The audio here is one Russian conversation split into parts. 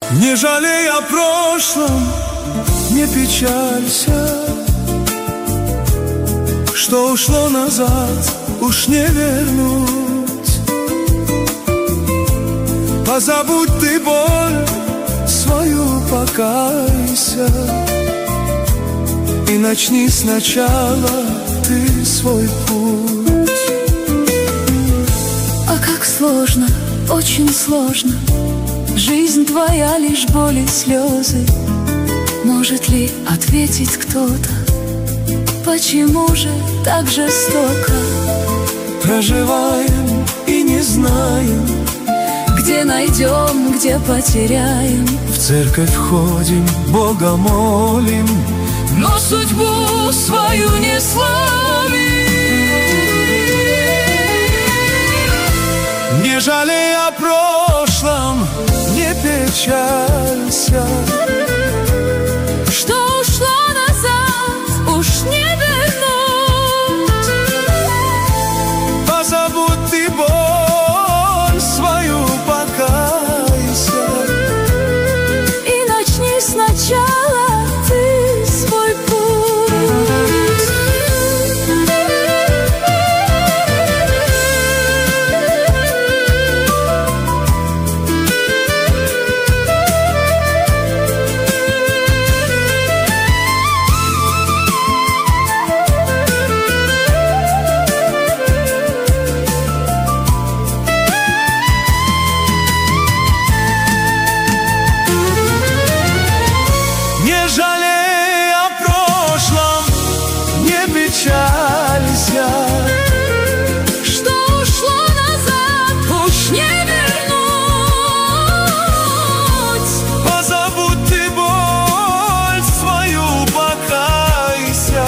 Не жалей о прошлом, не печалься. Что ушло назад, уж не вернуть. Позабудь ты боль свою, покайся. И начни сначала ты свой путь. А как сложно, очень сложно. Жизнь твоя лишь боль и слезы. Может ли ответить кто-то? Почему же так жестоко? Проживаем и не знаем, где найдем, где потеряем. в церковь ходим, Бога молим, но судьбу свою не славим. Не жалей о прошлом, не печалься. Что ушло назад, уж не вернуть. Позабудь ты боль свою, покайся. И начни сначала ты свой путь. Не жалей о прошлом, не печалься. Что ушло назад, уж не вернуть. Позабудь ты боль свою, покайся.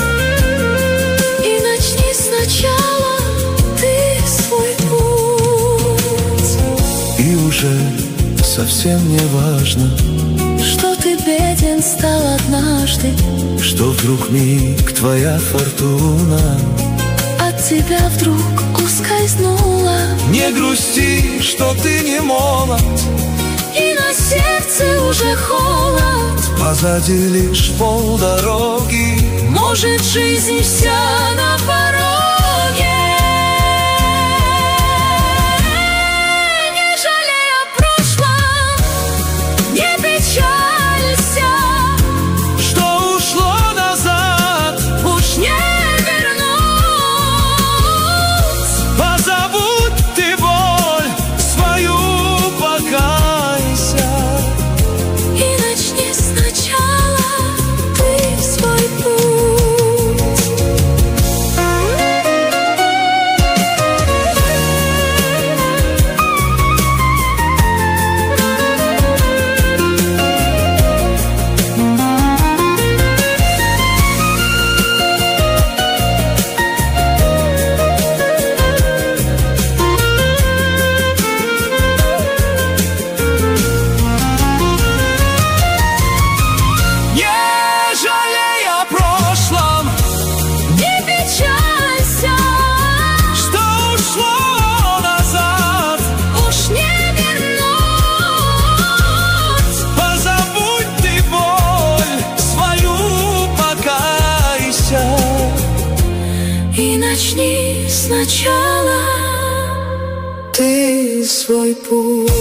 И начни сначала ты свой путь. И уже совсем не важно, Что ты беден стал однажды, что вдруг миг твоя фортуна. от тебя вдруг ускользнула. Не грусти, что ты не молод, И на сердце уже холод. позади лишь полдороги. Может, жизнь вся на пороге. Не жалей о прошлом, не печалься. Что ушло назад, Уж не вернуть. позабудь ты боль свою, покайся. И начни сначала ты свой путь. Не жалей о прошлом, Не печалься. что ушло назад. Уж не вернуть. Позабудь ты боль свою, покайся. И начни сначала Ты свой путь.